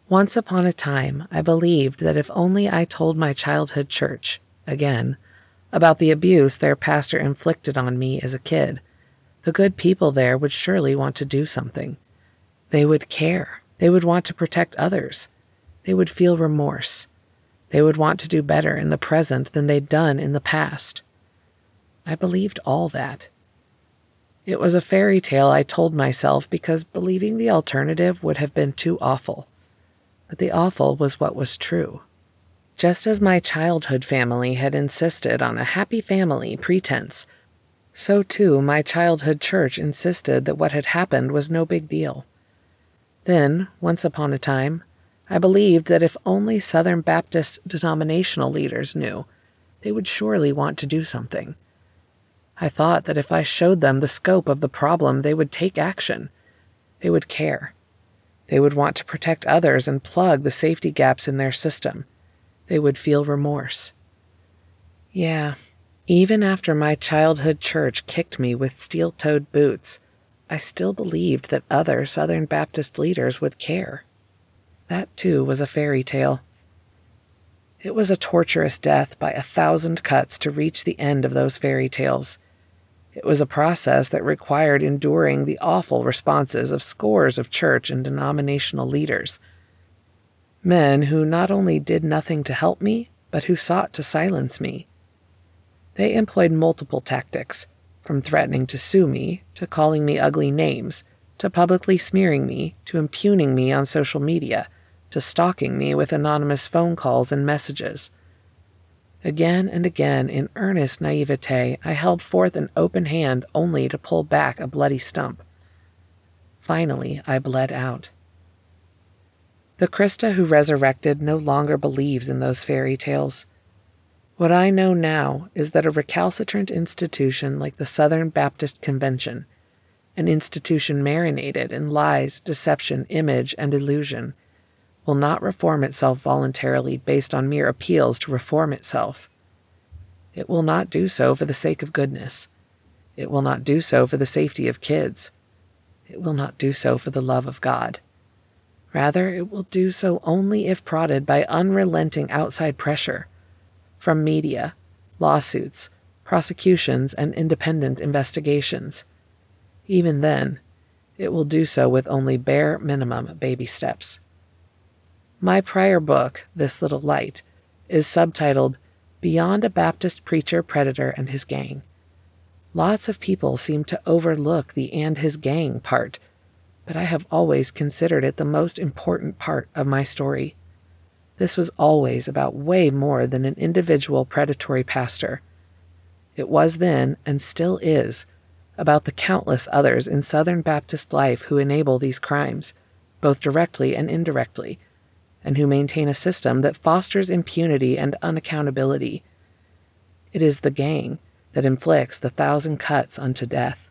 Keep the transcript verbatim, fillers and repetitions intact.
Once upon a time, I believed that if only I told my childhood church, again, about the abuse their pastor inflicted on me as a kid, the good people there would surely want to do something. They would care. They would want to protect others. They would feel remorse. They would want to do better in the present than they'd done in the past. I believed all that. It was a fairy tale I told myself because believing the alternative would have been too awful. But the awful was what was true. Just as my childhood family had insisted on a happy family pretense, so too my childhood church insisted that what had happened was no big deal. Then, once upon a time, I believed that if only Southern Baptist denominational leaders knew, they would surely want to do something. I thought that if I showed them the scope of the problem, they would take action. They would care. They would want to protect others and plug the safety gaps in their system. They would feel remorse. Yeah, even after my childhood church kicked me with steel-toed boots, I still believed that other Southern Baptist leaders would care. That, too, was a fairy tale. It was a torturous death by a thousand cuts to reach the end of those fairy tales. It was a process that required enduring the awful responses of scores of church and denominational leaders. Men who not only did nothing to help me, but who sought to silence me. They employed multiple tactics, from threatening to sue me, to calling me ugly names, to publicly smearing me, to impugning me on social media, to stalking me with anonymous phone calls and messages. Again and again, in earnest naivete, I held forth an open hand only to pull back a bloody stump. Finally, I bled out. The Krista who resurrected no longer believes in those fairy tales. What I know now is that a recalcitrant institution like the Southern Baptist Convention, an institution marinated in lies, deception, image, and illusion, will not reform itself voluntarily based on mere appeals to reform itself. It will not do so for the sake of goodness. It will not do so for the safety of kids. It will not do so for the love of God. Rather, it will do so only if prodded by unrelenting outside pressure, from media, lawsuits, prosecutions, and independent investigations. Even then, it will do so with only bare minimum baby steps. My prior book, This Little Light, is subtitled Beyond a Baptist Preacher, Predator, and His Gang. Lots of people seem to overlook the "and his gang" part, but I have always considered it the most important part of my story. This was always about way more than an individual predatory pastor. It was then, and still is, about the countless others in Southern Baptist life who enable these crimes, both directly and indirectly, and who maintain a system that fosters impunity and unaccountability. It is the gang that inflicts the thousand cuts unto death.